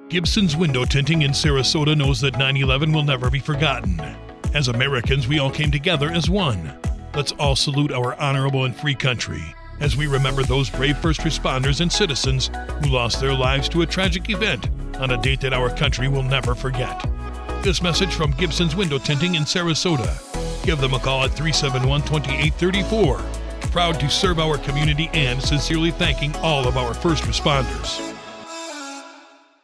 Gibson's Window Tinting in Sarasota knows that 9/11 will never be forgotten. As Americans, we all came together as one. Let's all salute our honorable and free country as we remember those brave first responders and citizens who lost their lives to a tragic event on a date that our country will never forget. This message from Gibson's Window Tinting in Sarasota. Give them a call at 371-2834. Proud to serve our community and sincerely thanking all of our first responders.